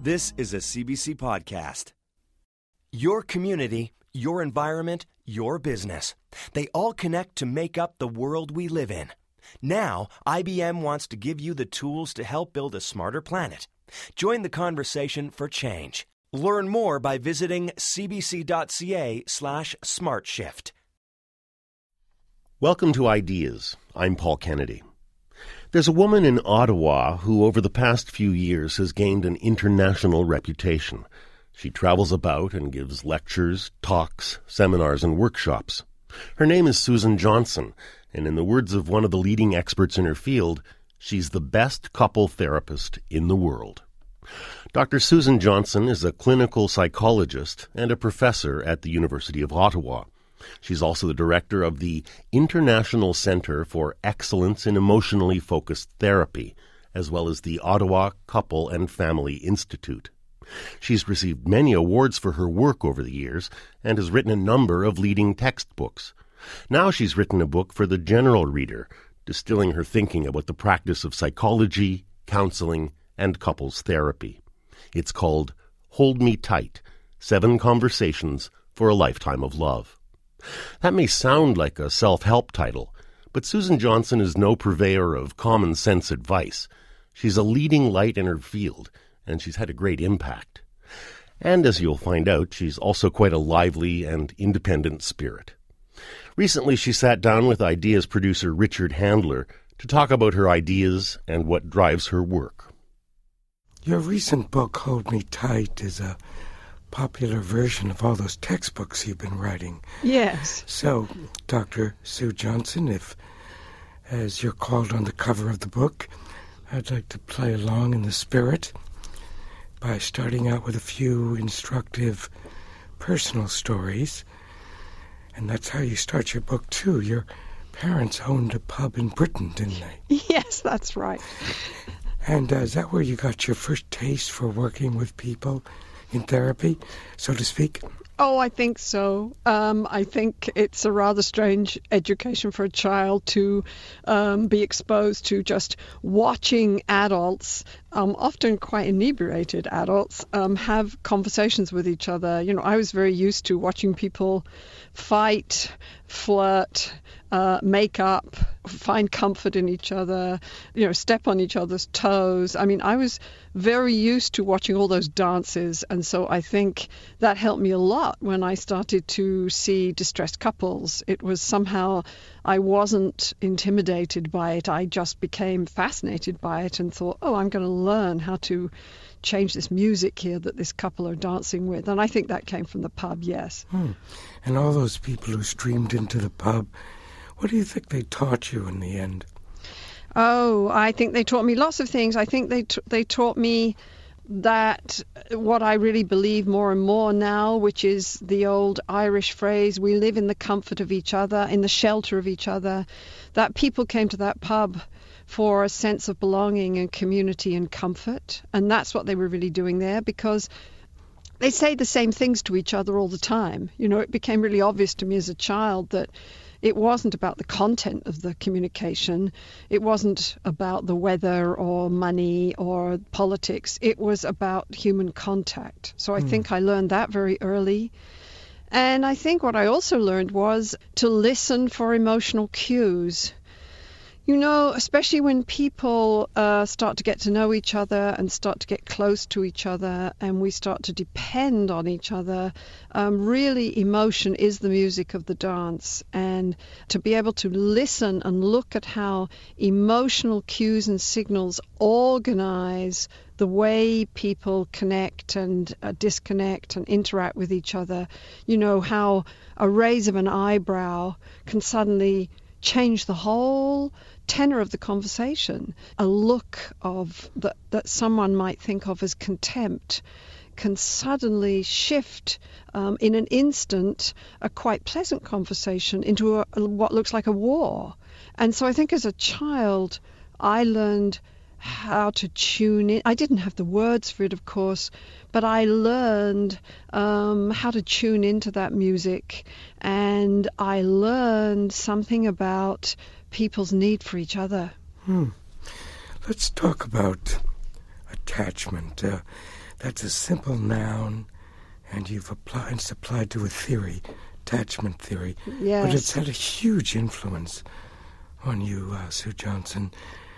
This is a CBC podcast. Your community, your environment, your business. They all connect to make up the world we live in. Now, IBM wants to give you the tools to help build a smarter planet. Join the conversation for change. Learn more by visiting cbc.ca/smartshift. Welcome to Ideas. I'm Paul Kennedy. There's a woman in Ottawa who over the past few years has gained an international reputation. She travels about and gives lectures, talks, seminars, and workshops. Her name is Susan Johnson, and in the words of one of the leading experts in her field, she's the best couple therapist in the world. Dr. Susan Johnson is a clinical psychologist and a professor at the University of Ottawa. She's also the director of the International Centre for Excellence in Emotionally Focused Therapy, as well as the Ottawa Couple and Family Institute. She's received many awards for her work over the years and has written a number of leading textbooks. Now she's written a book for the general reader, distilling her thinking about the practice of psychology, counseling, and couples therapy. It's called Hold Me Tight, 7 Conversations for a Lifetime of Love. That may sound like a self-help title, but Susan Johnson is no purveyor of common-sense advice. She's a leading light in her field, and she's had a great impact. And as you'll find out, she's also quite a lively and independent spirit. Recently, she sat down with Ideas producer Richard Handler to talk about her ideas and what drives her work. Your recent book, Hold Me Tight, is a popular version of all those textbooks you've been writing. Yes. So, Dr. Sue Johnson, if, as you're called on the cover of the book, I'd like to play along in the spirit by starting out with a few instructive personal stories. And that's how you start your book, too. Your parents owned a pub in Britain, didn't they? Yes, that's right. And is that where you got your first taste for working with people in therapy, so to speak? Oh, I think so. I think it's a rather strange education for a child to be exposed to just watching adults, often quite inebriated adults, have conversations with each other. You know, I was very used to watching people fight, flirt, make up, find comfort in each other, step on each other's toes. I mean, I was very used to watching all those dances, and so I think that helped me a lot when I started to see distressed couples. It was somehow, I wasn't intimidated by it. I just became fascinated by it and thought, I'm going to learn how to change this music here that this couple are dancing with. And I think that came from the pub, yes. And all those people who streamed into the pub, what do you think they taught you in the end? Oh, I think they taught me lots of things. I think they taught me that what I really believe more and more now, which is the old Irish phrase, we live in the comfort of each other, in the shelter of each other, that people came to that pub for a sense of belonging and community and comfort. And that's what they were really doing there, because they say the same things to each other all the time. It became really obvious to me as a child that it wasn't about the content of the communication. It wasn't about the weather or money or politics. It was about human contact. So I think I learned that very early. And I think what I also learned was to listen for emotional cues. Especially when people start to get to know each other and start to get close to each other and we start to depend on each other, really emotion is the music of the dance. And to be able to listen and look at how emotional cues and signals organize the way people connect and disconnect and interact with each other, how a raise of an eyebrow can suddenly change the whole tenor of the conversation. A look of that someone might think of as contempt can suddenly shift in an instant a quite pleasant conversation into what looks like a war. And so I think as a child I learned how to tune in. I didn't have the words for it, of course, but I learned how to tune into that music, and I learned something about people's need for each other. Let's talk about attachment. that's a simple noun, and it's applied to a theory, attachment theory. Yes. But it's had a huge influence on you, Sue Johnson.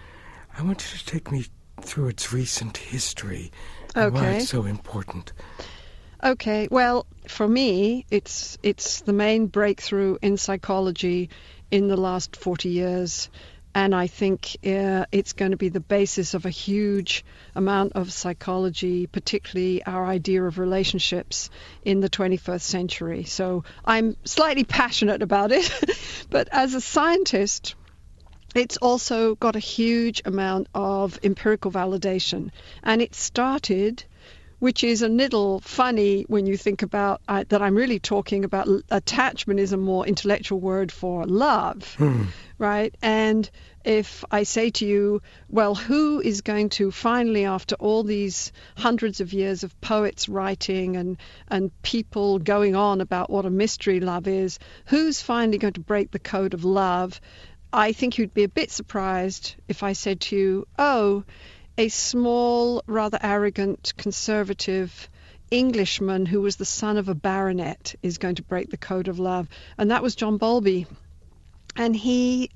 I want you to take me through its recent history and why it's so important. Okay, well, for me, it's the main breakthrough in psychology in the last 40 years. And I think it's going to be the basis of a huge amount of psychology, particularly our idea of relationships in the 21st century. So I'm slightly passionate about it. But as a scientist, it's also got a huge amount of empirical validation. And it started, which is a little funny when you think about that I'm really talking about attachment is a more intellectual word for love, right? And if I say to you, well, who is going to finally, after all these hundreds of years of poets writing and people going on about what a mystery love is, who's finally going to break the code of love? I think you'd be a bit surprised if I said to you, oh, a small, rather arrogant, conservative Englishman who was the son of a baronet is going to break the code of love. And that was John Bowlby. And he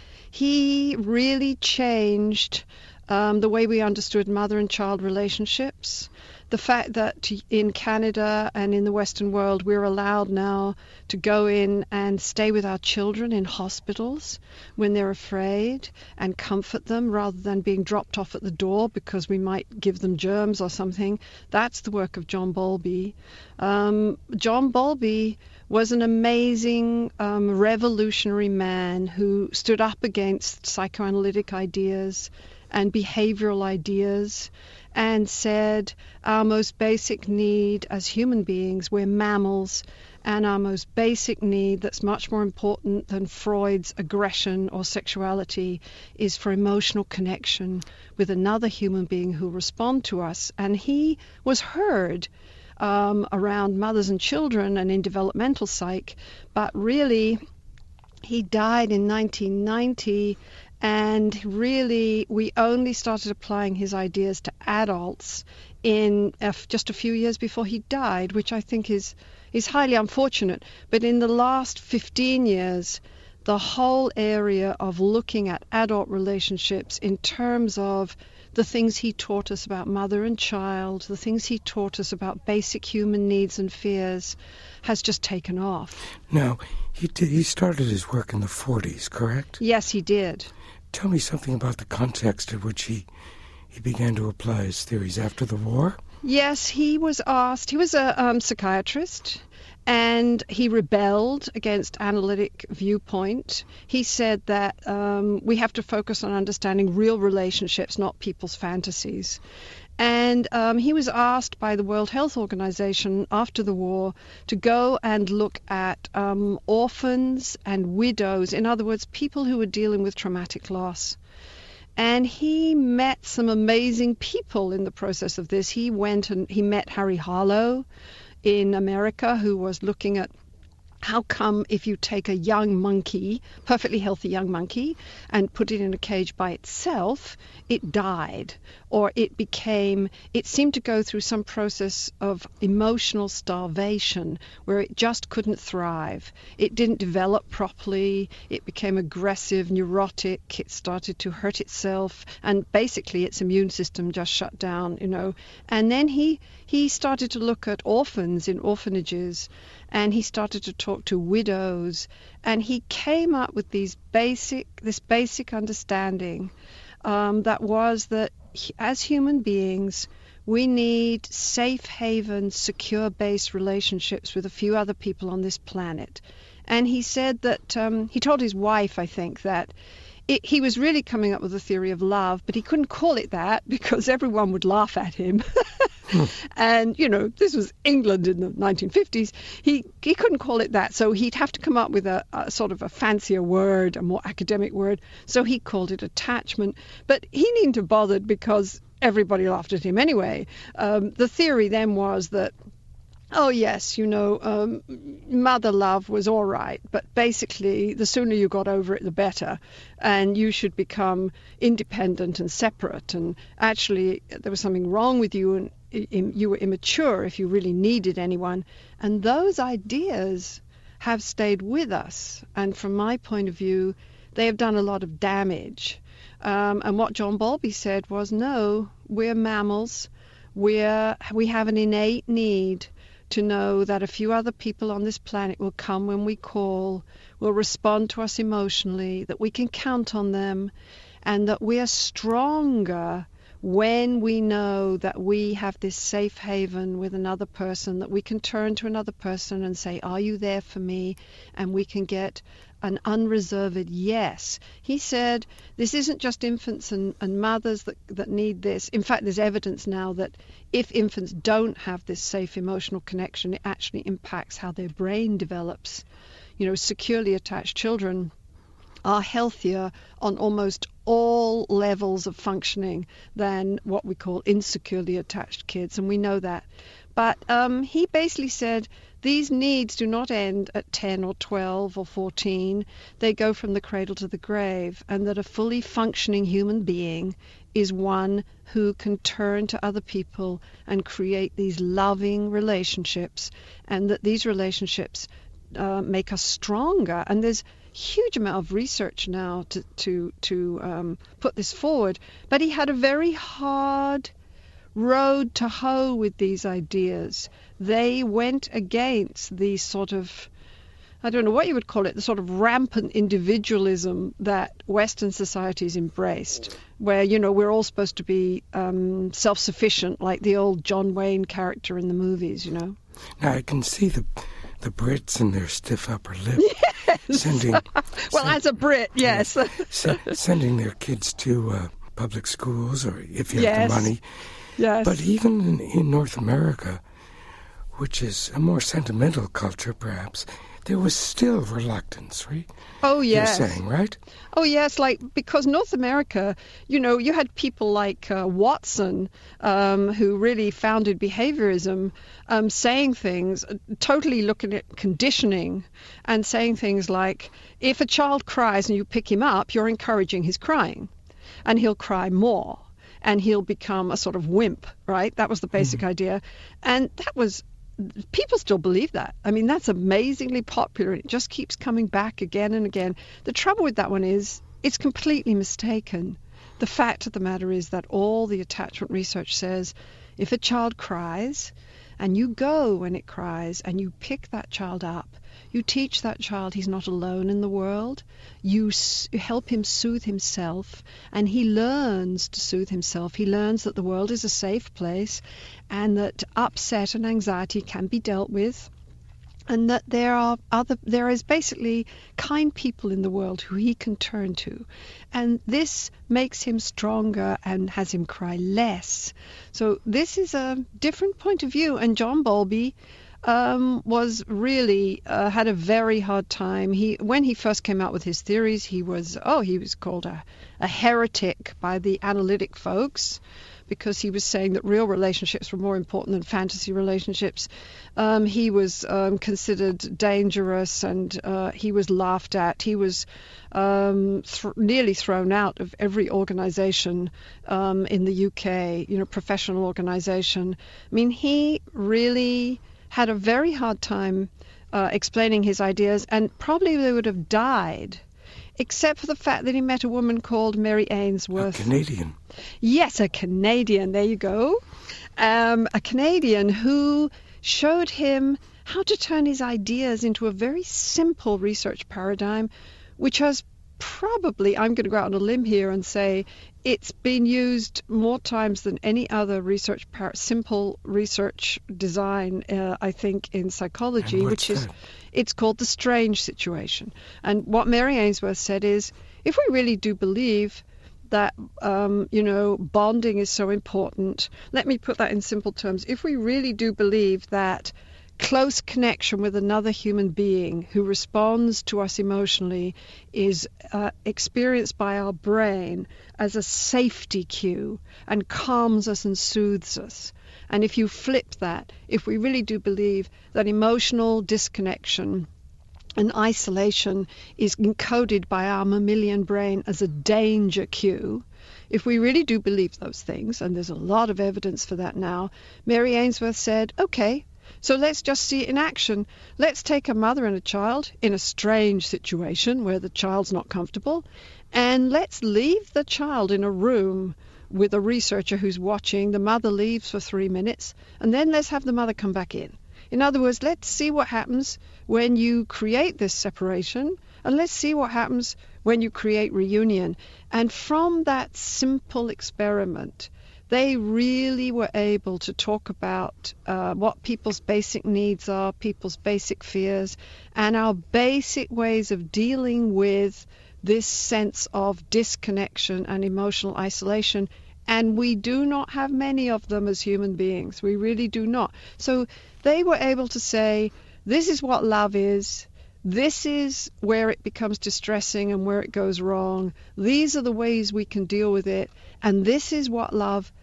really changed the way we understood mother and child relationships. The fact that in Canada and in the Western world, we're allowed now to go in and stay with our children in hospitals when they're afraid and comfort them rather than being dropped off at the door because we might give them germs or something. That's the work of John Bowlby. John Bowlby was an amazing revolutionary man who stood up against psychoanalytic ideas and behavioral ideas and said our most basic need as human beings, we're mammals, and our most basic need that's much more important than Freud's aggression or sexuality is for emotional connection with another human being who will respond to us. And he was heard around mothers and children and in developmental psych, but really he died in 1990. And really, we only started applying his ideas to adults in just a few years before he died, which I think is highly unfortunate. But in the last 15 years, the whole area of looking at adult relationships in terms of the things he taught us about mother and child, the things he taught us about basic human needs and fears, has just taken off. Now, he started his work in the 40s, correct? Yes, he did. Tell me something about the context in which he began to apply his theories after the war. Yes, he was asked. He was a psychiatrist, and he rebelled against analytic viewpoint. He said that we have to focus on understanding real relationships, not people's fantasies. And he was asked by the World Health Organization after the war to go and look at orphans and widows, in other words, people who were dealing with traumatic loss. And he met some amazing people in the process of this. He went and he met Harry Harlow in America, who was looking at how come if you take a young monkey, perfectly healthy young monkey, and put it in a cage by itself, it died, or it seemed to go through some process of emotional starvation where it just couldn't thrive. It didn't develop properly. It became aggressive, neurotic. It started to hurt itself, and basically its immune system just shut down, And then he started to look at orphans in orphanages, and he started to talk to widows, and he came up with this basic understanding that was that as human beings, we need safe haven, secure based relationships with a few other people on this planet. And he said that he told his wife, I think, that he was really coming up with a theory of love, but he couldn't call it that because everyone would laugh at him. And, this was England in the 1950s. He couldn't call it that, so he'd have to come up with a sort of a fancier word, a more academic word. So he called it attachment. But he needn't have bothered because everybody laughed at him anyway. The theory then was that Oh, yes, mother love was all right, but basically the sooner you got over it, the better. And you should become independent and separate. And actually, there was something wrong with you, and you were immature if you really needed anyone. And those ideas have stayed with us. And from my point of view, they have done a lot of damage. And what John Bowlby said was, no, we're mammals. We have an innate need to know that a few other people on this planet will come when we call, will respond to us emotionally, that we can count on them, and that we are stronger when we know that we have this safe haven with another person, that we can turn to another person and say, are you there for me? And we can get an unreserved yes. He said this isn't just infants and mothers that need this. In fact, there's evidence now that if infants don't have this safe emotional connection, it actually impacts how their brain develops. Securely attached children are healthier on almost all levels of functioning than what we call insecurely attached kids, and we know that. But he basically said these needs do not end at 10 or 12 or 14. They go from the cradle to the grave, and that a fully functioning human being is one who can turn to other people and create these loving relationships, and that these relationships make us stronger. And there's huge amount of research now to put this forward. But he had a very hard road to hoe with these ideas. They went against the sort of, I don't know what you would call it, the sort of rampant individualism that Western societies embraced, where, we're all supposed to be self-sufficient, like the old John Wayne character in the movies, Now, I can see the Brits and their stiff upper lip. Yes. As a Brit, yes. Sending their kids to public schools, or if you have the money. Yes. But even in North America, which is a more sentimental culture, perhaps, there was still reluctance, right? Oh, yes. You're saying, right? Oh, yes, because North America, you had people like Watson, who really founded behaviorism, saying things, totally looking at conditioning, and saying things like, if a child cries and you pick him up, you're encouraging his crying, and he'll cry more, and he'll become a sort of wimp, right? That was the basic idea. And that was, people still believe that. I mean, that's amazingly popular. It just keeps coming back again and again. The trouble with that one is it's completely mistaken. The fact of the matter is that all the attachment research says if a child cries and you go when it cries and you pick that child up, you teach that child he's not alone in the world. You help him soothe himself, and he learns to soothe himself. He learns that the world is a safe place, and that upset and anxiety can be dealt with, and that there is basically kind people in the world who he can turn to. And this makes him stronger and has him cry less. So this is a different point of view, and John Bowlby was really had a very hard time. When he first came out with his theories, he was called a heretic by the analytic folks, because he was saying that real relationships were more important than fantasy relationships. He was considered dangerous, and he was laughed at. He was nearly thrown out of every organization in the UK, professional organization. I mean, he really had a very hard time explaining his ideas, and probably they would have died, except for the fact that he met a woman called Mary Ainsworth. A Canadian. Yes, a Canadian. There you go. A Canadian who showed him how to turn his ideas into a very simple research paradigm, which has probably, I'm going to go out on a limb here and say, it's been used more times than any other simple research design, I think, in psychology, which is, it's called the strange situation. And what Mary Ainsworth said is, if we really do believe that, bonding is so important, let me put that in simple terms. If we really do believe that close connection with another human being who responds to us emotionally is experienced by our brain as a safety cue and calms us and soothes us. And if you flip that, if we really do believe that emotional disconnection and isolation is encoded by our mammalian brain as a danger cue, if we really do believe those things, and there's a lot of evidence for that now, Mary Ainsworth said, okay, so let's just see it in action. Let's take a mother and a child in a strange situation where the child's not comfortable, and let's leave the child in a room with a researcher who's watching. The mother leaves for 3 minutes, and then let's have the mother come back in. In other words, let's see what happens when you create this separation, and let's see what happens when you create reunion. And from that simple experiment, they really were able to talk about what people's basic needs are, people's basic fears, and our basic ways of dealing with this sense of disconnection and emotional isolation. And we do not have many of them as human beings. We really do not. So they were able to say, this is what love is. This is where it becomes distressing and where it goes wrong. These are the ways we can deal with it. And this is what love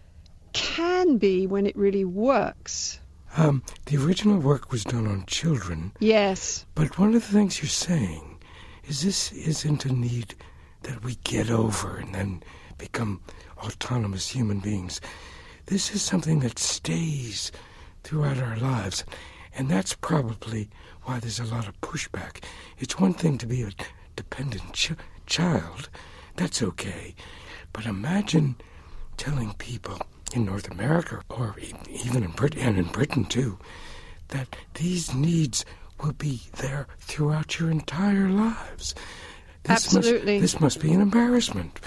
can be when it really works. The original work was done on children. Yes. But one of the things you're saying is this isn't a need that we get over and then become autonomous human beings. This is something that stays throughout our lives. And that's probably why there's a lot of pushback. It's one thing to be a dependent child. That's okay. But imagine telling people in North America, or even in Britain, and in Britain too, that these needs will be there throughout your entire lives. Absolutely. This must be an embarrassment.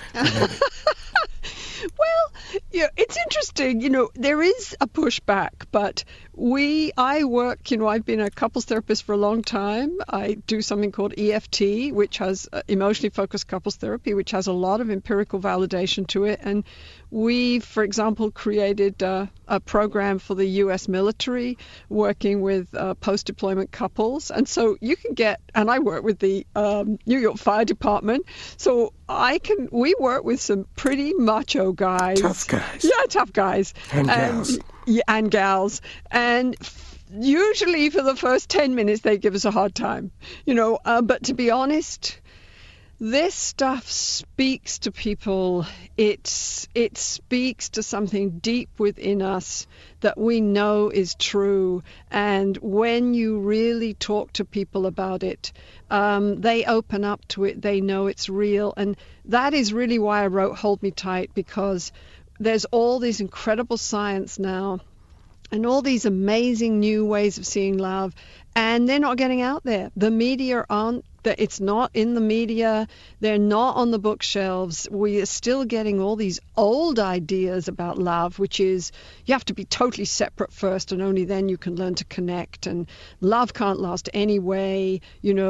Well, yeah, it's interesting. There is a pushback, but I work, I've been a couples therapist for a long time. I do something called EFT, which has emotionally focused couples therapy, which has a lot of empirical validation to it. And we, for example, created a program for the U.S. military working with post-deployment couples. And so you can and I work with the New York Fire Department. So we work with some pretty macho guys. Tough guys. Yeah, tough guys. And gals. Yeah, and gals. And usually for the first 10 minutes, they give us a hard time, but to be honest, this stuff speaks to people. It speaks to something deep within us that we know is true. And when you really talk to people about it, they open up to it. They know it's real. And that is really why I wrote Hold Me Tight, because there's all this incredible science now and all these amazing new ways of seeing love, and they're not getting out there. The media it's not in the media. They're not on the bookshelves. We are still getting all these old ideas about love, which is you have to be totally separate first, and only then you can learn to connect. And love can't last anyway.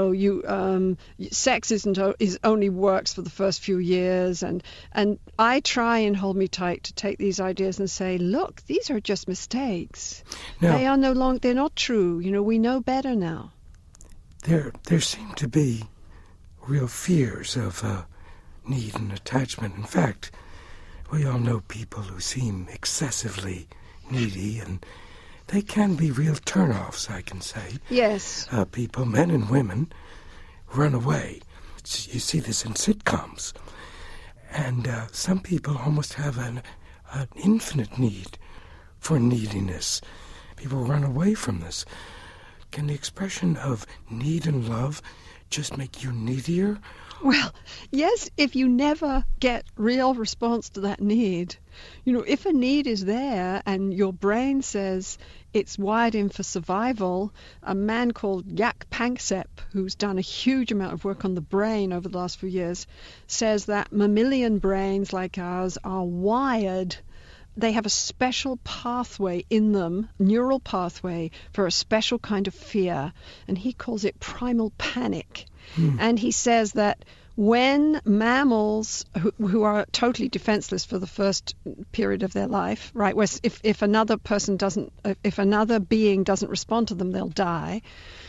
Sex is only works for the first few years. And I try in Hold Me Tight to take these ideas and say, look, these are just mistakes. Now, they are no longer. They're not true. We know better now. There seem to be real fears of need and attachment. In fact, we all know people who seem excessively needy, and they can be real turn-offs, I can say. Yes. People, men and women, run away. You see this in sitcoms. And some people almost have an infinite need for neediness. People run away from this. Can the expression of need and love just make you needier? Well, yes, if you never get real response to that need. If a need is there and your brain says it's wired in for survival, a man called Jaak Panksepp, who's done a huge amount of work on the brain over the last few years, says that mammalian brains like ours are wired. They have a special pathway in them, neural pathway, for a special kind of fear, and he calls it primal panic. And he says that when mammals who are totally defenseless for the first period of their life, right, where if another being doesn't respond to them, they'll die,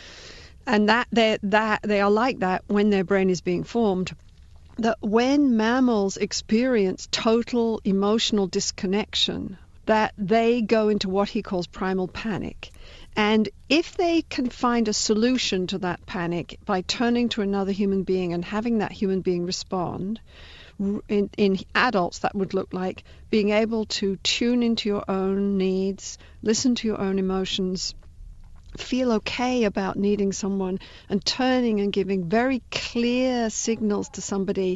and that they are like that when their brain is being formed. That when mammals experience total emotional disconnection, that they go into what he calls primal panic. And if they can find a solution to that panic by turning to another human being and having that human being respond, in adults that would look like being able to tune into your own needs, listen to your own emotions, feel okay about needing someone, and turning and giving very clear signals to somebody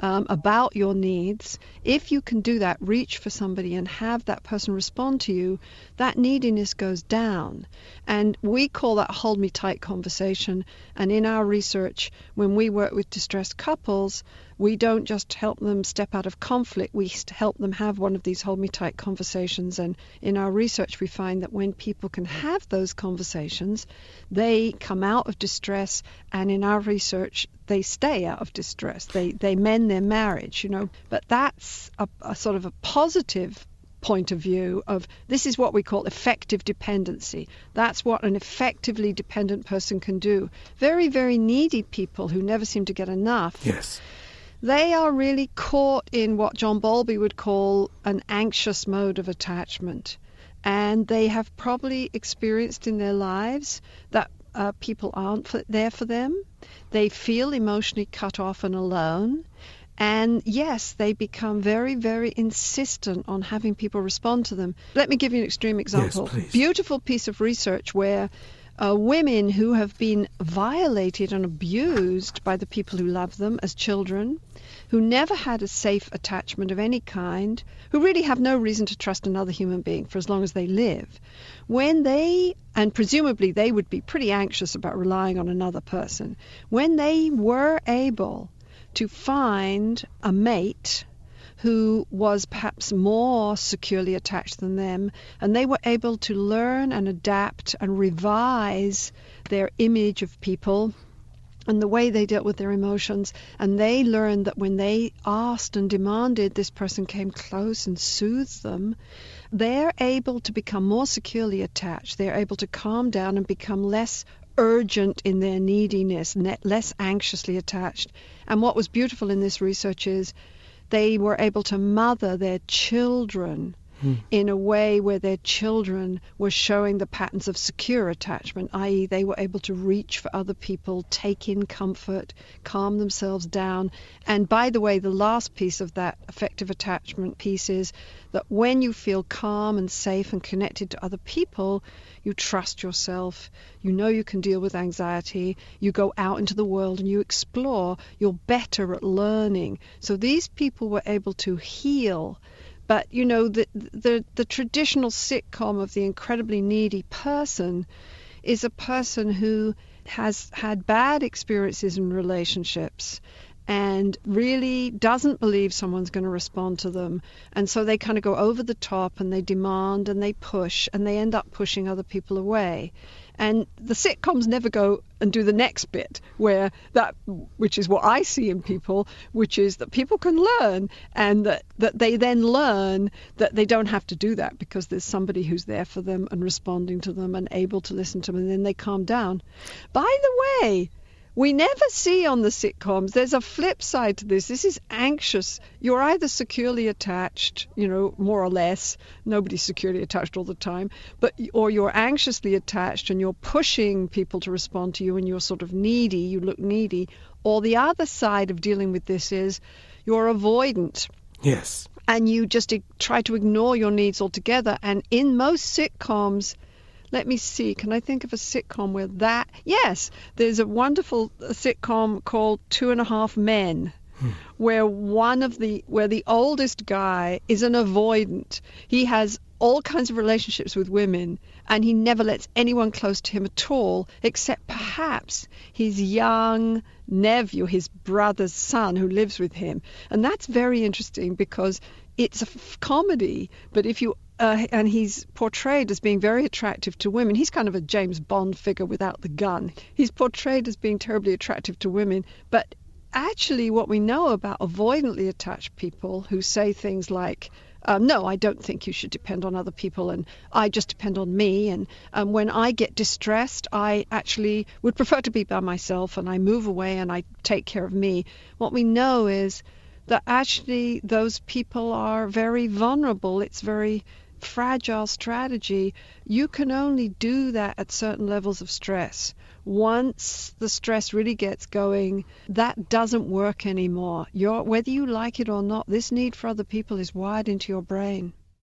about your needs. If you can do that, reach for somebody and have that person respond to you, that neediness goes down. And we call that hold me tight conversation. And in our research, when we work with distressed couples, we don't just help them step out of conflict, we help them have one of these hold me tight conversations. And in our research, we find that when people can have those conversations, they come out of distress, and in our research, they stay out of distress. They mend their marriage, you know. But that's a sort of a positive point of view of this is what we call effective dependency. That's what an effectively dependent person can do. Very, very needy people who never seem to get enough. Yes. They are really caught in what John Bowlby would call an anxious mode of attachment. And they have probably experienced in their lives that people aren't there for them. They feel emotionally cut off and alone. And yes, they become very, very insistent on having people respond to them. Let me give you an extreme example. Yes, please. Beautiful piece of research where women who have been violated and abused by the people who love them as children, who never had a safe attachment of any kind, who really have no reason to trust another human being for as long as they live, when they, and presumably they would be pretty anxious about relying on another person, when they were able to find a mate who was perhaps more securely attached than them, and they were able to learn and adapt and revise their image of people and the way they dealt with their emotions, and they learned that when they asked and demanded this person came close and soothed them, they're able to become more securely attached. They're able to calm down and become less urgent in their neediness, less anxiously attached. And what was beautiful in this research is they were able to mother their children in a way where their children were showing the patterns of secure attachment, i.e. they were able to reach for other people, take in comfort, calm themselves down. And by the way, the last piece of that effective attachment piece is that when you feel calm and safe and connected to other people, you trust yourself, you know you can deal with anxiety, you go out into the world and you explore, you're better at learning. So these people were able to heal. But, you know, the traditional sitcom of the incredibly needy person is a person who has had bad experiences in relationships and really doesn't believe someone's going to respond to them. And so they kind of go over the top and they demand and they push and they end up pushing other people away. And the sitcoms never go and do the next bit, where which is what I see in people, which is that people can learn, and that they then learn that they don't have to do that because there's somebody who's there for them and responding to them and able to listen to them, and then they calm down. By the way, we never see on the sitcoms, there's a flip side to this. This is anxious. You're either securely attached, you know, more or less. Nobody's securely attached all the time. Or you're anxiously attached and you're pushing people to respond to you and you're sort of needy, you look needy. Or the other side of dealing with this is you're avoidant. Yes. And you just try to ignore your needs altogether. And in most sitcoms, let me see, can I think of a sitcom where that... Yes, there's a wonderful sitcom called 2.5 Men, where the oldest guy is an avoidant. He has all kinds of relationships with women, and he never lets anyone close to him at all, except perhaps his young nephew, his brother's son, who lives with him. And that's very interesting because it's a comedy, but if you... and he's portrayed as being very attractive to women. He's kind of a James Bond figure without the gun. He's portrayed as being terribly attractive to women, but actually what we know about avoidantly attached people who say things like, no, I don't think you should depend on other people, and I just depend on me, and when I get distressed, I actually would prefer to be by myself, and I move away and I take care of me. What we know is that actually those people are very vulnerable. It's very fragile strategy. You can only do that at certain levels of stress. Once the stress really gets going, that doesn't work anymore. Whether you like it or not, this need for other people is wired into your brain.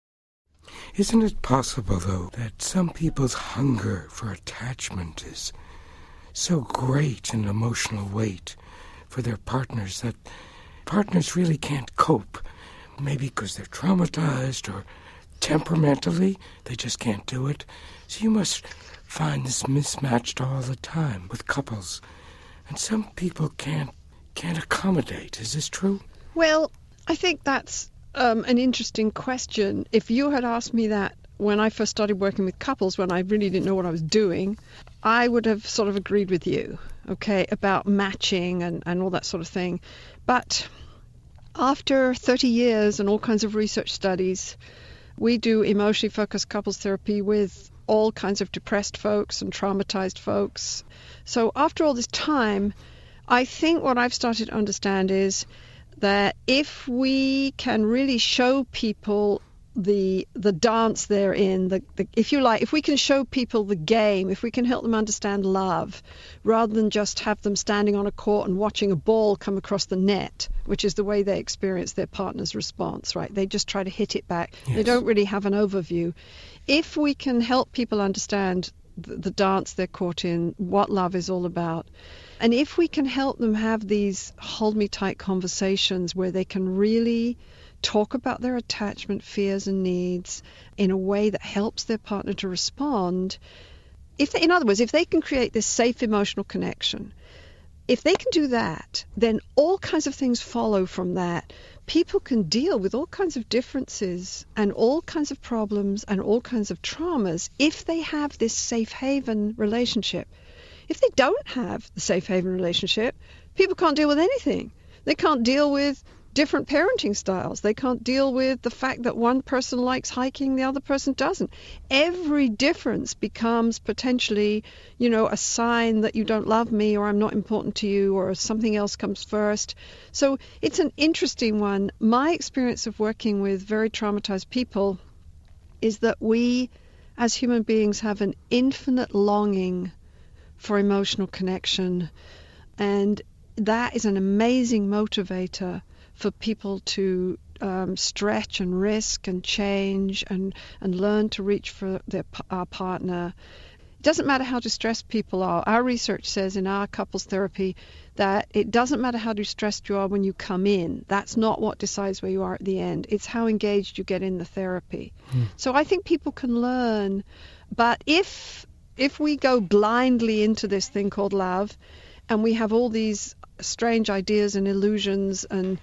Isn't it possible, though, that some people's hunger for attachment is so great an emotional weight for their partners that partners really can't cope? Maybe because they're traumatized or temperamentally, they just can't do it. So you must find this mismatched all the time with couples. And some people can't accommodate. Is this true? Well, I think that's an interesting question. If you had asked me that when I first started working with couples, when I really didn't know what I was doing, I would have sort of agreed with you, okay, about matching and all that sort of thing. But after 30 years and all kinds of research studies, we do emotionally focused couples therapy with all kinds of depressed folks and traumatized folks. So after all this time, I think what I've started to understand is that if we can really show people the dance they're in, if you like, if we can show people the game, if we can help them understand love, rather than just have them standing on a court and watching a ball come across the net, which is the way they experience their partner's response, right? They just try to hit it back. Yes. They don't really have an overview. If we can help people understand the dance they're caught in, what love is all about, and if we can help them have these hold me tight conversations where they can really talk about their attachment fears and needs in a way that helps their partner to respond, in other words, if they can create this safe emotional connection, if they can do that, then all kinds of things follow from that. People can deal with all kinds of differences and all kinds of problems and all kinds of traumas if they have this safe haven relationship. If they don't have the safe haven relationship, people can't deal with anything. They can't deal with different parenting styles. They can't deal with the fact that one person likes hiking, the other person doesn't. Every difference becomes potentially, a sign that you don't love me or I'm not important to you or something else comes first. So it's an interesting one. My experience of working with very traumatized people is that we as human beings have an infinite longing for emotional connection, and that is an amazing motivator for people to stretch and risk and change and learn to reach for our partner. It doesn't matter how distressed people are. Our research says in our couples therapy that it doesn't matter how distressed you are when you come in. That's not what decides where you are at the end. It's how engaged you get in the therapy. So I think people can learn. But if we go blindly into this thing called love and we have all these strange ideas and illusions, and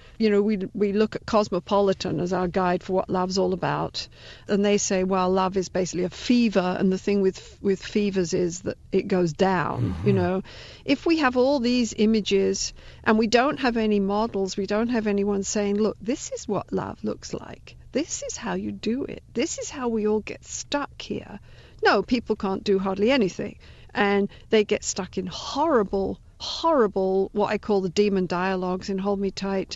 we look at Cosmopolitan as our guide for what love's all about, and they say, well, love is basically a fever, and the thing with fevers is that it goes down. If we have all these images and we don't have any models, we don't have anyone saying, look, this is what love looks like, this is how you do it, this is how we all get stuck here. No, people can't do hardly anything, and they get stuck in horrible, what I call the demon dialogues in Hold Me Tight.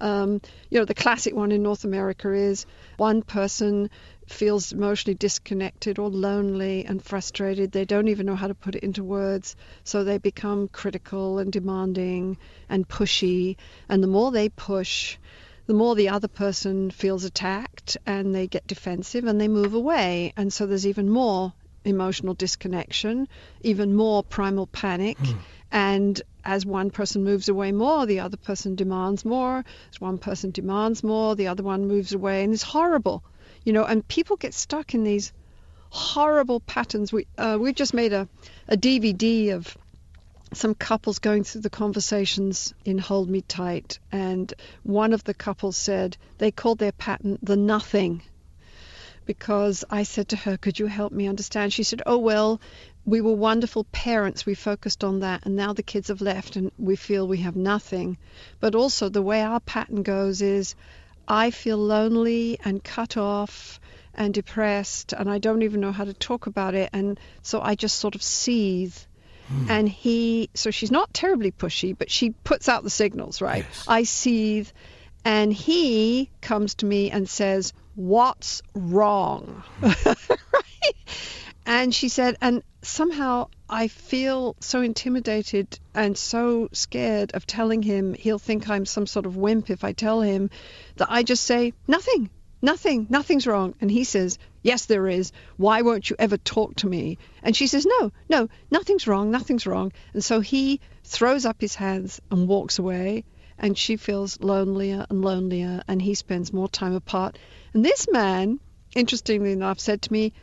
The classic one in North America is one person feels emotionally disconnected or lonely and frustrated. They don't even know how to put it into words, so they become critical and demanding and pushy. And the more they push, the more the other person feels attacked and they get defensive and they move away. And so there's even more emotional disconnection, even more primal panic. And as one person moves away more, the other person demands more. As one person demands more, the other one moves away. And it's horrible, and people get stuck in these horrible patterns. We've just made a DVD of some couples going through the conversations in Hold Me Tight. And one of the couples said they called their pattern the nothing. Because I said to her, could you help me understand? She said, oh, well, we were wonderful parents. We focused on that, and now the kids have left and we feel we have nothing. But also the way our pattern goes is I feel lonely and cut off and depressed, and I don't even know how to talk about it, and so I just sort of seethe. And so she's not terribly pushy, but she puts out the signals, right? Yes. I seethe, and he comes to me and says, "What's wrong?" Right? And she said, and somehow I feel so intimidated and so scared of telling him. He'll think I'm some sort of wimp if I tell him, that I just say, nothing's wrong. And he says, yes, there is. Why won't you ever talk to me? And she says, no, nothing's wrong. And so he throws up his hands and walks away, and she feels lonelier and lonelier, and he spends more time apart. And this man, interestingly enough, said to me,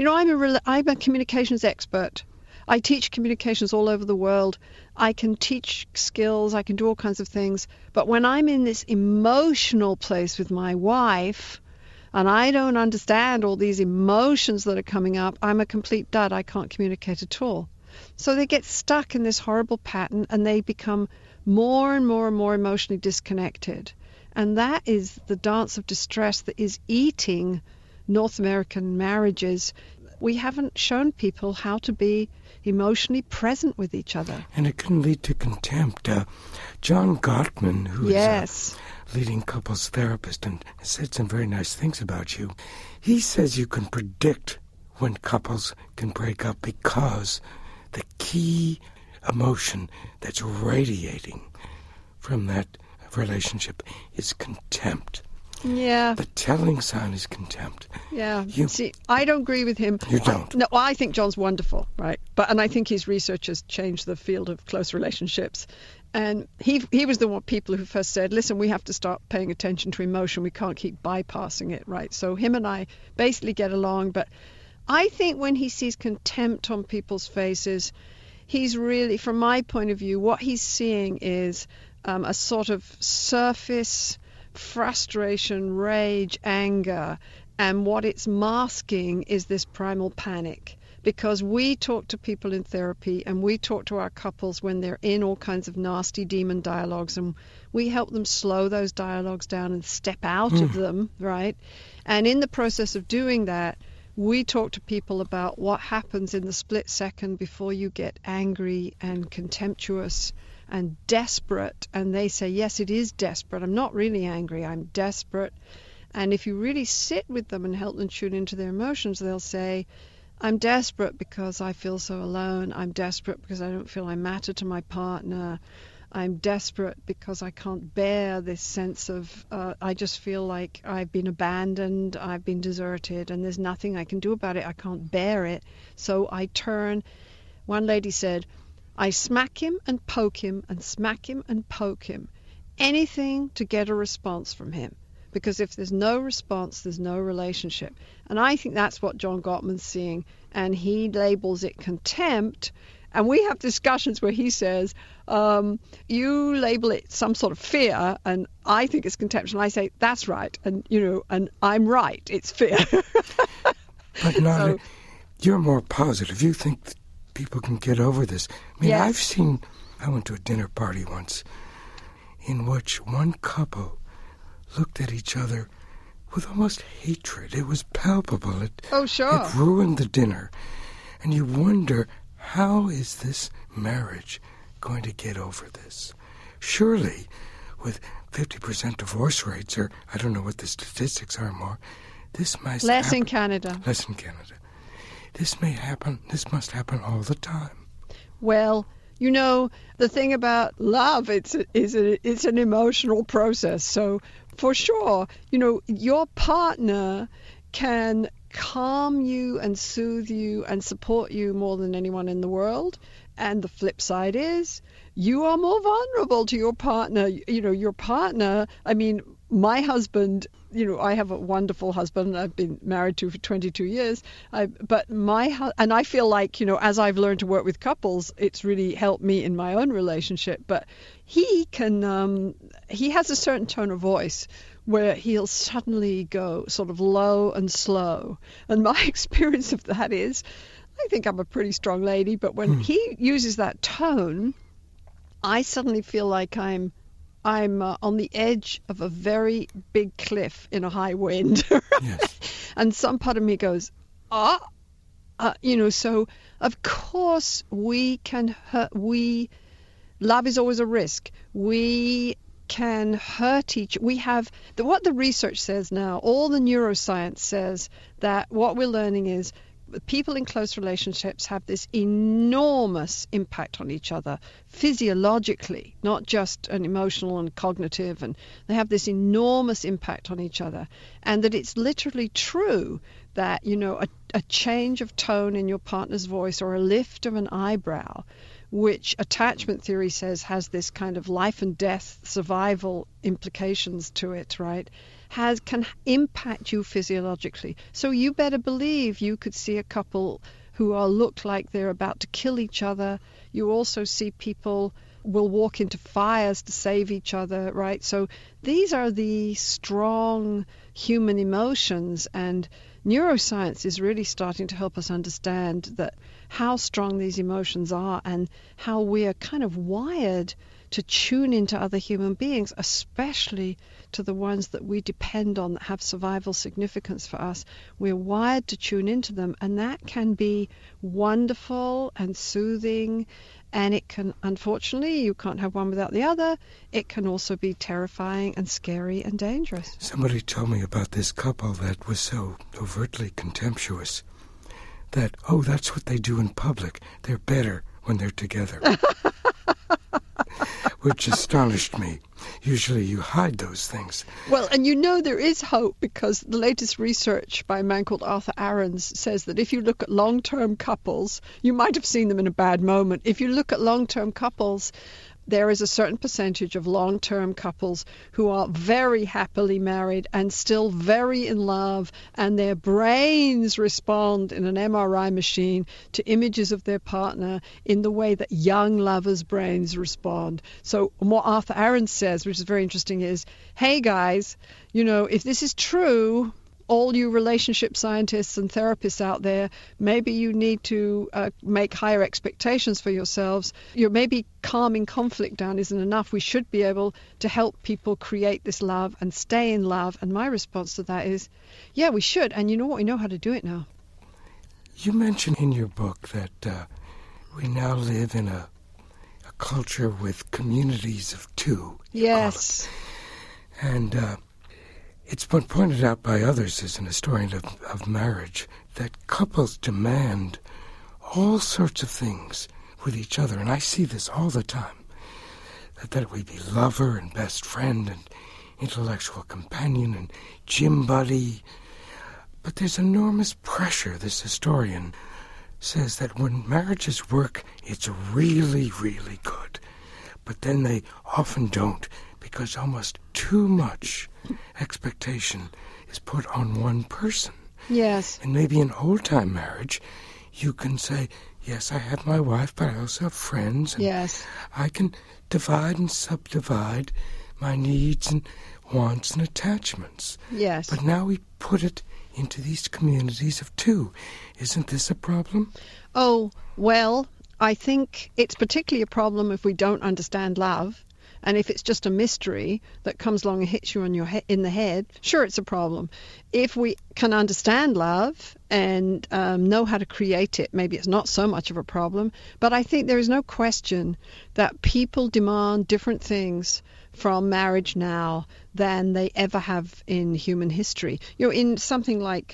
I'm a communications expert. I teach communications all over the world. I can teach skills. I can do all kinds of things. But when I'm in this emotional place with my wife, and I don't understand all these emotions that are coming up, I'm a complete dud. I can't communicate at all. So they get stuck in this horrible pattern, and they become more and more and more emotionally disconnected. And that is the dance of distress that is eating North American marriages. We haven't shown people how to be emotionally present with each other. And it can lead to contempt. John Gottman, who is a leading couples therapist and has said some very nice things about you, he says you can predict when couples can break up because the key emotion that's radiating from that relationship is contempt. Yeah. The telling sign is contempt. Yeah. See, I don't agree with him. You don't? No, I think John's wonderful, right? And I think his research has changed the field of close relationships. And he was the one people who first said, listen, we have to start paying attention to emotion. We can't keep bypassing it, right? So him and I basically get along. But I think when he sees contempt on people's faces, he's really, from my point of view, what he's seeing is a sort of surface frustration, rage, anger, and what it's masking is this primal panic. Because we talk to people in therapy, and we talk to our couples when they're in all kinds of nasty demon dialogues, and we help them slow those dialogues down and step out of them, right? And in the process of doing that, we talk to people about what happens in the split second before you get angry and contemptuous and desperate. And they say, yes, it is desperate. I'm not really angry. I'm desperate. And if you really sit with them and help them tune into their emotions, they'll say, I'm desperate because I feel so alone. I'm desperate because I don't feel I matter to my partner. I'm desperate because I can't bear this sense of, I just feel like I've been abandoned, I've been deserted, and there's nothing I can do about it. I can't bear it. So I turn. One lady said, I smack him and poke him and smack him and poke him. Anything to get a response from him. Because if there's no response, there's no relationship. And I think that's what John Gottman's seeing. And he labels it contempt. And we have discussions where he says, you label it some sort of fear, and I think it's contempt. And I say, that's right. And, and I'm right. It's fear. But not you're more positive. You think that people can get over this. I mean, Yes. I went to a dinner party once in which one couple looked at each other with almost hatred. It was palpable. It ruined the dinner. And you wonder, how is this marriage going to get over this? Surely, with 50% divorce rates, or I don't know what the statistics are more, this might happen. Less in Canada. Less in Canada. This may happen. This must happen all the time. Well, the thing about love, it's an emotional process. So for sure, your partner can calm you and soothe you and support you more than anyone in the world. And the flip side is you are more vulnerable to your partner. Your partner, my husband, I have a wonderful husband I've been married to for 22 years. And I feel like, as I've learned to work with couples, it's really helped me in my own relationship. But he has a certain tone of voice where he'll suddenly go sort of low and slow. And my experience of that is, I think I'm a pretty strong lady, but when he uses that tone, I suddenly feel like I'm on the edge of a very big cliff in a high wind. Yes. And some part of me goes, so of course we can hurt. Love is always a risk. We can hurt we have what the research says now, all the neuroscience says that what we're learning is people in close relationships have this enormous impact on each other physiologically, not just an emotional and cognitive, and they have this enormous impact on each other. And that it's literally true that, a change of tone in your partner's voice or a lift of an eyebrow, which attachment theory says has this kind of life and death survival implications to it, right? Can impact you physiologically. So you better believe you could see a couple who look like they're about to kill each other. You also see people will walk into fires to save each other, right? So these are the strong human emotions, and neuroscience is really starting to help us understand that how strong these emotions are and how we are kind of wired to tune into other human beings, especially to the ones that we depend on that have survival significance for us. We're wired to tune into them, and that can be wonderful and soothing, and it can, unfortunately, you can't have one without the other. It can also be terrifying and scary and dangerous. Somebody told me about this couple that was so overtly contemptuous that, that's what they do in public. They're better when they're together. Which astonished me. Usually you hide those things. Well, and there is hope, because the latest research by a man called Arthur Aarons says that if you look at long-term couples, you might have seen them in a bad moment. If you look at long-term couples, there is a certain percentage of long-term couples who are very happily married and still very in love, and their brains respond in an MRI machine to images of their partner in the way that young lovers' brains respond. So what Arthur Aarons says, which is very interesting, is, hey guys, if this is true, all you relationship scientists and therapists out there, maybe you need to make higher expectations for yourselves. Maybe calming conflict down isn't enough. We should be able to help people create this love and stay in love. And my response to that is, yeah, we should. And you know what? We know how to do it now. You mentioned in your book that we now live in a culture with communities of two. Yes. And it's been pointed out by others as an historian of marriage that couples demand all sorts of things with each other. And I see this all the time, that we be lover and best friend and intellectual companion and gym buddy. But there's enormous pressure, this historian says, that when marriages work, it's really, really good. But then they often don't, because almost too much expectation is put on one person. Yes. And maybe in old-time marriage, you can say, yes, I have my wife, but I also have friends. And yes. I can divide and subdivide my needs and wants and attachments. Yes. But now we put it into these communities of two. Isn't this a problem? Oh, well, I think it's particularly a problem if we don't understand love. And if it's just a mystery that comes along and hits you on your in the head, sure, it's a problem. If we can understand love and know how to create it, maybe it's not so much of a problem. But I think there is no question that people demand different things from marriage now than they ever have in human history. In something like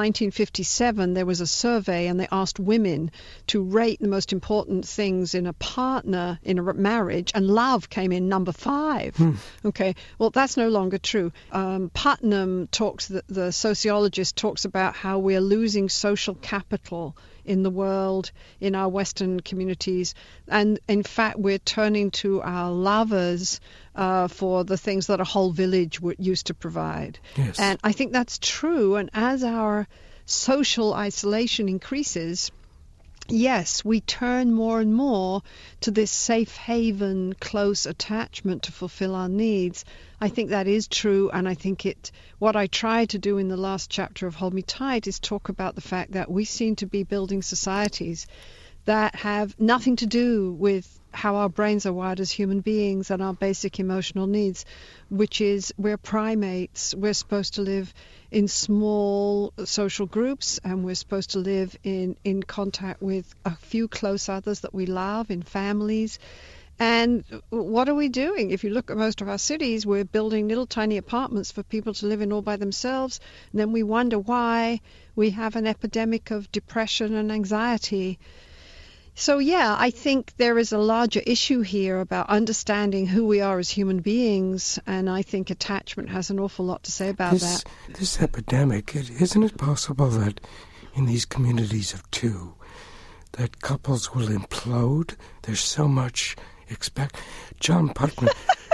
1957, there was a survey and they asked women to rate the most important things in a partner, in a marriage, and love came in number 5. Okay, well, that's no longer true. Putnam the sociologist talks about how we're losing social capital in the world, in our Western communities. And in fact, we're turning to our lovers for the things that a whole village used to provide. Yes. And I think that's true. And as our social isolation increases, yes, we turn more and more to this safe haven, close attachment to fulfill our needs. I think that is true, and I think what I tried to do in the last chapter of Hold Me Tight is talk about the fact that we seem to be building societies that have nothing to do with how our brains are wired as human beings and our basic emotional needs, which is we're primates. We're supposed to live in small social groups, and we're supposed to live in contact with a few close others that we love in families. And what are we doing? If you look at most of our cities, we're building little tiny apartments for people to live in all by themselves. And then we wonder why we have an epidemic of depression and anxiety. So, yeah, I think there is a larger issue here about understanding who we are as human beings, and I think attachment has an awful lot to say about that. This epidemic, isn't it possible that in these communities of two, that couples will implode? There's so much John Putnam...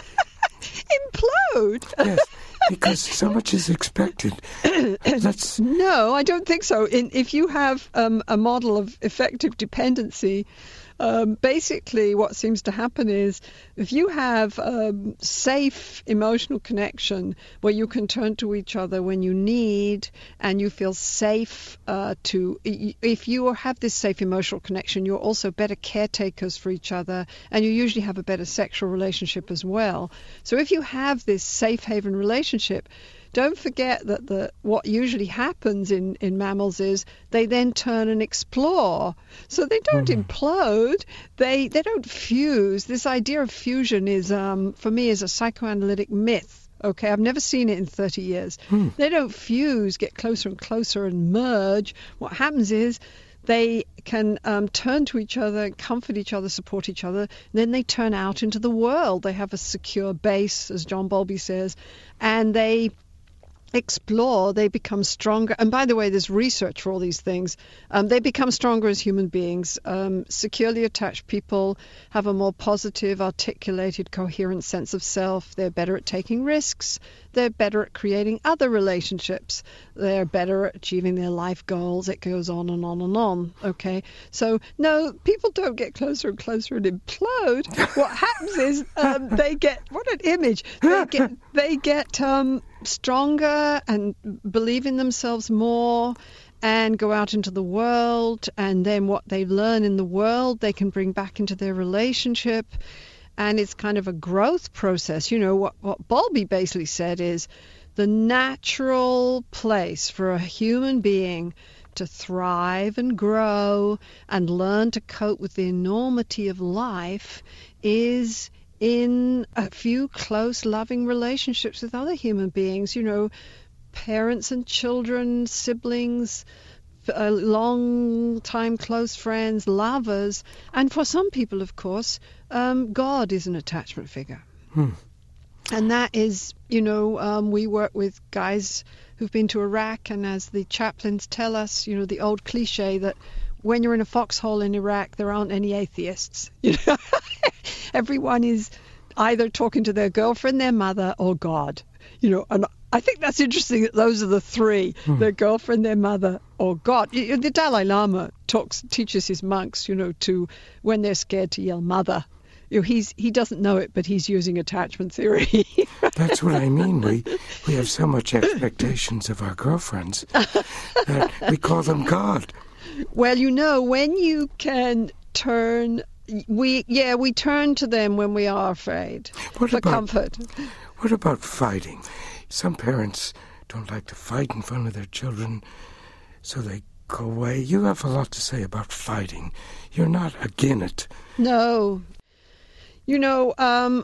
Implode? Yes, because so much is expected. No, I don't think so. If you have a model of effective dependency, basically what seems to happen is if you have safe emotional connection where you can turn to each other when you need and you feel safe if you have this safe emotional connection, you're also better caretakers for each other, and you usually have a better sexual relationship as well. So if you have this safe haven relationship, don't forget that what usually happens in mammals is they then turn and explore. So they don't implode, they don't fuse. This idea of fusion is, for me, is a psychoanalytic myth. Okay, I've never seen it in 30 years. They don't fuse, get closer and closer and merge. What happens is they can turn to each other, comfort each other, support each other. Then they turn out into the world. They have a secure base, as John Bowlby says, and they explore, they become stronger. And by the way, there's research for all these things. They become stronger as human beings. Securely attached people have a more positive, articulated, coherent sense of self. They're better at taking risks. They're better at creating other relationships. They're better at achieving their life goals. It goes on and on and on. Okay, so no, people don't get closer and closer and implode. What happens is they get, what an image, they get stronger and believe in themselves more and go out into the world, and then what they learn in the world they can bring back into their relationship, and it's kind of a growth process. You know, what Bowlby basically said is the natural place for a human being to thrive and grow and learn to cope with the enormity of life is in a few close, loving relationships with other human beings, you know, parents and children, siblings, long-time close friends, lovers. And for some people, of course, God is an attachment figure. And that is, you know, we work with guys who've been to Iraq, and as the chaplains tell us, you know, the old cliche that when you're in a foxhole in Iraq, there aren't any atheists. You know? Everyone is either talking to their girlfriend, their mother, or God. You know, and I think that's interesting that those are the three: their girlfriend, their mother, or God. The Dalai Lama teaches his monks, you know, to when they're scared to yell "mother." You know, he doesn't know it, but he's using attachment theory. That's what I mean. We have so much expectations of our girlfriends that we call them God. Well, you know, when you can turn, we turn to them when we are afraid for comfort. What about fighting? Some parents don't like to fight in front of their children, so they go away. You have a lot to say about fighting. You're not against it. No. You know,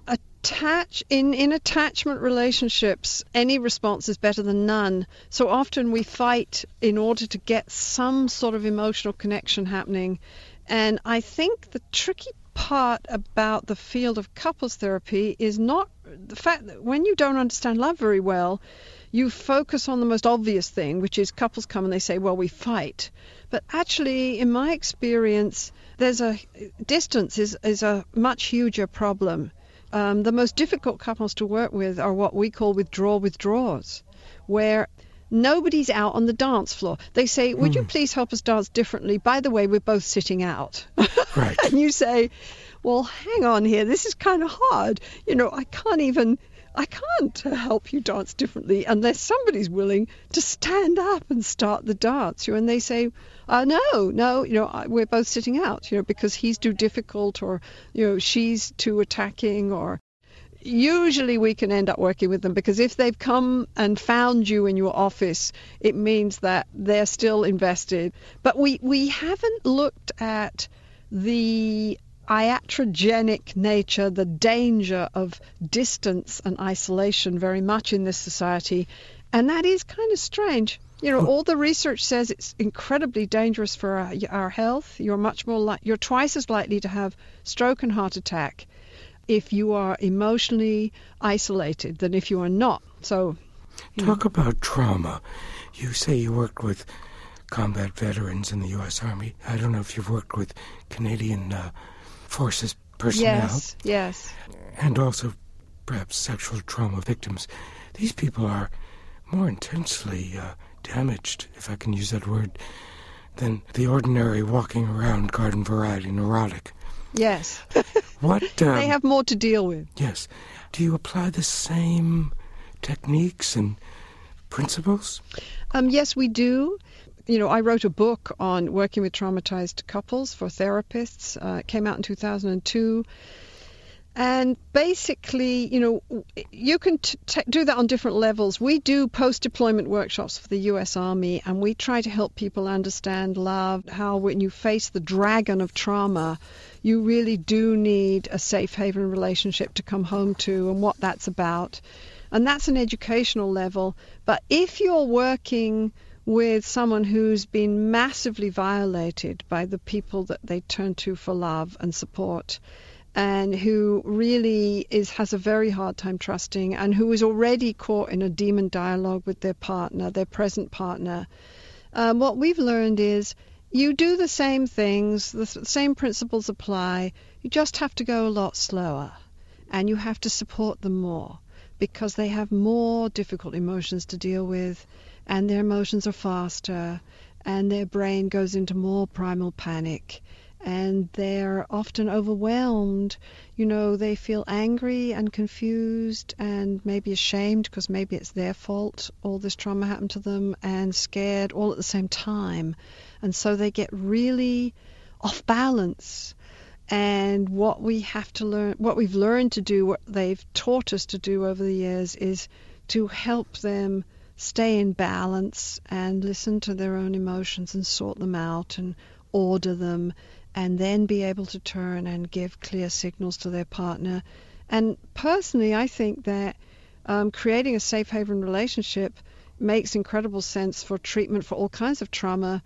in attachment relationships, any response is better than none. So often we fight in order to get some sort of emotional connection happening. And I think the tricky part about the field of couples therapy is not the fact that when you don't understand love very well, you focus on the most obvious thing, which is couples come and they say, well, we fight. But actually, in my experience, there's a distance is a much huger problem. The most difficult couples to work with are what we call withdrawers, where nobody's out on the dance floor. They say, would you please help us dance differently? By the way, we're both sitting out. Right. And you say, well, hang on here. This is kind of hard. I can't help you dance differently unless somebody's willing to stand up and start the dance. And they say, no, we're both sitting out, because he's too difficult, or, she's too attacking, or usually we can end up working with them, because if they've come and found you in your office, it means that they're still invested. But we haven't looked at the iatrogenic nature, the danger of distance and isolation very much in this society. And that is kind of strange. All the research says it's incredibly dangerous for our health. You're twice as likely to have stroke and heart attack if you are emotionally isolated than if you are not. So, talk about trauma. You say you worked with combat veterans in the U.S. Army. I don't know if you've worked with Canadian Forces personnel. Yes. And also perhaps sexual trauma victims. These people are more intensely damaged, if I can use that word, than the ordinary walking around garden variety neurotic. Yes. What they have more to deal with. Yes. Do you apply the same techniques and principles? Yes, we do. I wrote a book on working with traumatized couples for therapists. It came out in 2002. And basically, you can do that on different levels. We do post-deployment workshops for the U.S. Army, and we try to help people understand love, how when you face the dragon of trauma, you really do need a safe haven relationship to come home to, and what that's about. And that's an educational level. But if you're working with someone who's been massively violated by the people that they turn to for love and support, and who really has a very hard time trusting, and who is already caught in a demon dialogue with their partner, their present partner, what we've learned is you do the same things, the same principles apply, you just have to go a lot slower, and you have to support them more, because they have more difficult emotions to deal with, and their emotions are faster, and their brain goes into more primal panic, and they're often overwhelmed. They feel angry and confused and maybe ashamed because maybe it's their fault, all this trauma happened to them, and scared all at the same time. And so they get really off balance. And what we have to learn, what we've learned to do, what they've taught us to do over the years, is to help them stay in balance and listen to their own emotions and sort them out and order them, and then be able to turn and give clear signals to their partner. And personally, I think that creating a safe haven relationship makes incredible sense for treatment for all kinds of trauma.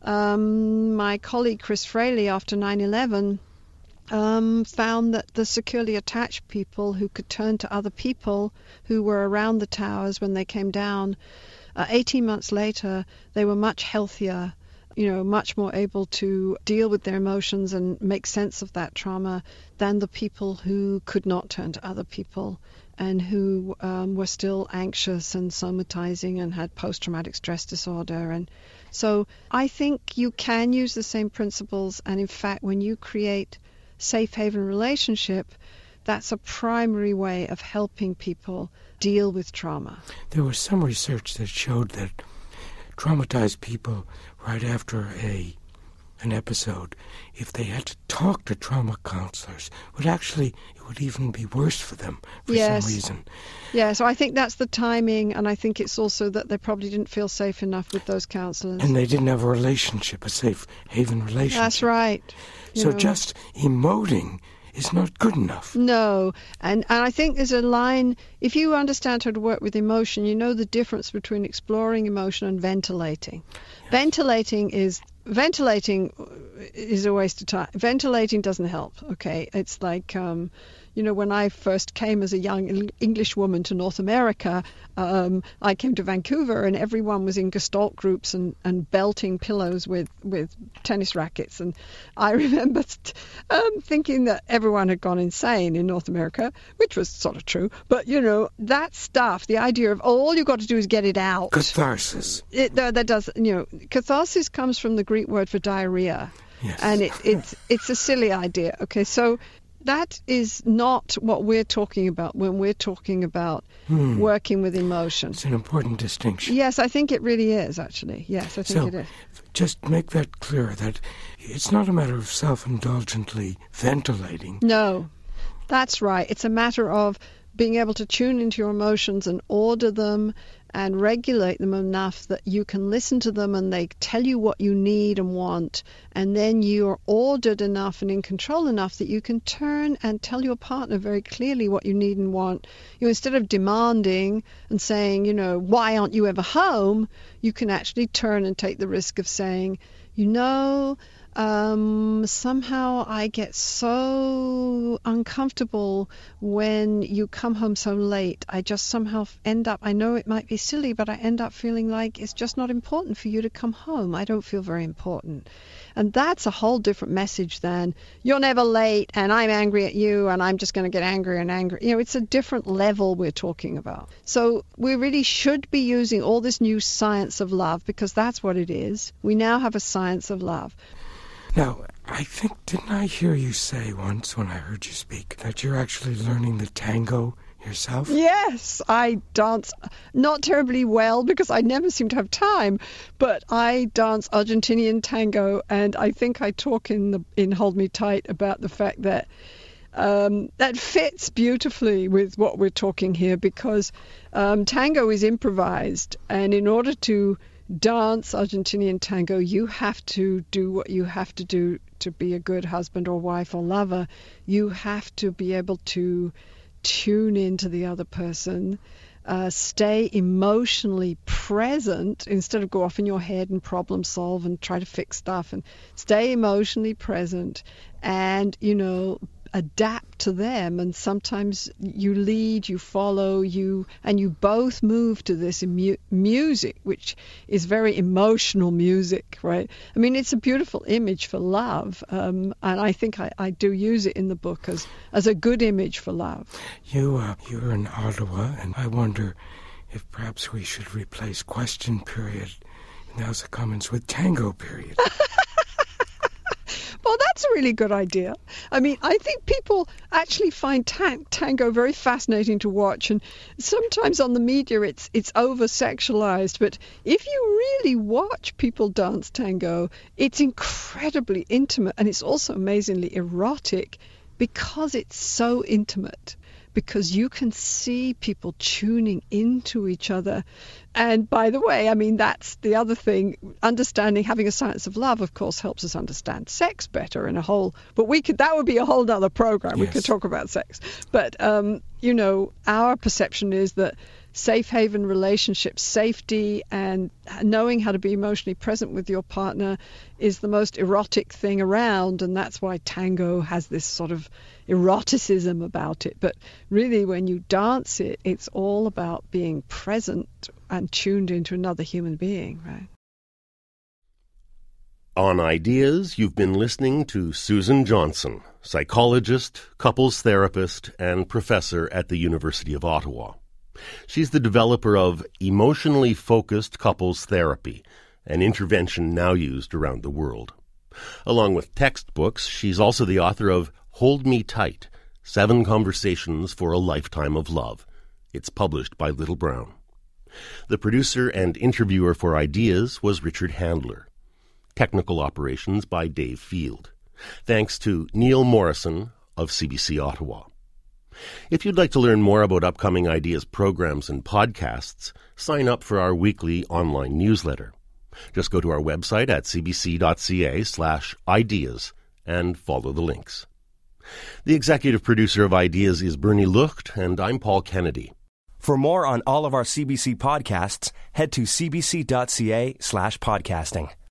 My colleague Chris Fraley, after 9/11, found that the securely attached people who could turn to other people who were around the towers when they came down, 18 months later, they were much healthier, much more able to deal with their emotions and make sense of that trauma than the people who could not turn to other people and who were still anxious and somatizing and had post-traumatic stress disorder. And so I think you can use the same principles, and in fact, when you create safe haven relationship, that's a primary way of helping people deal with trauma. There was some research that showed that traumatized people, right after an episode, if they had to talk to trauma counselors, it would even be worse for them for some reason. Yeah, so I think that's the timing, and I think it's also that they probably didn't feel safe enough with those counselors. And they didn't have a relationship, a safe haven relationship. That's right. So just emoting is not good enough. No, and I think there's a line, if you understand how to work with emotion, you know the difference between exploring emotion and ventilating. Yes. Ventilating is a waste of time. Ventilating doesn't help, okay? It's like, when I first came as a young English woman to North America, I came to Vancouver and everyone was in Gestalt groups and belting pillows with tennis rackets. And I remember thinking that everyone had gone insane in North America, which was sort of true. But, that stuff, the idea of all you've got to do is get it out. Catharsis. That does, catharsis comes from the Greek word for diarrhea. Yes. And it's a silly idea. Okay, so that is not what we're talking about when we're talking about working with emotion. It's an important distinction. Yes, I think it really is, actually. Yes, I think it is. Just make that clear, that it's not a matter of self-indulgently ventilating. No, that's right. It's a matter of being able to tune into your emotions and order them and regulate them enough that you can listen to them and they tell you what you need and want, and then you're ordered enough and in control enough that you can turn and tell your partner very clearly what you need and want. Instead of demanding and saying, why aren't you ever home, you can actually turn and take the risk of saying, somehow I get so uncomfortable when you come home so late. I just somehow end up, I know it might be silly, but I end up feeling like it's just not important for you to come home. I don't feel very important. And that's a whole different message than you're never late and I'm angry at you and I'm just going to get angrier and angrier. It's a different level we're talking about. So we really should be using all this new science of love, because that's what it is. We now have a science of love. Now, didn't I hear you say once when I heard you speak that you're actually learning the tango yourself? Yes, I dance not terribly well because I never seem to have time, but I dance Argentinian tango, and I think I talk in Hold Me Tight about the fact that that fits beautifully with what we're talking here, because tango is improvised, and in order to dance Argentinian tango, you have to do what you have to do to be a good husband or wife or lover. You have to be able to tune into the other person, stay emotionally present instead of go off in your head and problem solve and try to fix stuff, and stay emotionally present and, adapt to them. And sometimes you lead, you follow, and you both move to this music, which is very emotional music, right? I mean, it's a beautiful image for love, and I think I do use it in the book as a good image for love. You're in Ottawa, and I wonder if perhaps we should replace question period in the House of Commons with tango period. Well, that's a really good idea. I mean, I think people actually find tango very fascinating to watch, and sometimes on the media it's over-sexualized, but if you really watch people dance tango, it's incredibly intimate, and it's also amazingly erotic because it's so intimate, because you can see people tuning into each other. And by the way, I mean, that's the other thing. Having a science of love, of course, helps us understand sex better in a whole. But that would be a whole other program. Yes. We could talk about sex. But, our perception is that safe haven relationships, safety, and knowing how to be emotionally present with your partner is the most erotic thing around. And that's why tango has this sort of eroticism about it. But really, when you dance it, it's all about being present and tuned into another human being, right? On Ideas, you've been listening to Susan Johnson, psychologist, couples therapist, and professor at the University of Ottawa. She's the developer of Emotionally Focused Couples Therapy, an intervention now used around the world. Along with textbooks, she's also the author of Hold Me Tight, 7 Conversations for a Lifetime of Love. It's published by Little Brown. The producer and interviewer for Ideas was Richard Handler. Technical operations by Dave Field. Thanks to Neil Morrison of CBC Ottawa. If you'd like to learn more about upcoming Ideas programs and podcasts, sign up for our weekly online newsletter. Just go to our website at cbc.ca/ideas and follow the links. The executive producer of Ideas is Bernie Lucht, and I'm Paul Kennedy. For more on all of our CBC podcasts, head to cbc.ca/podcasting.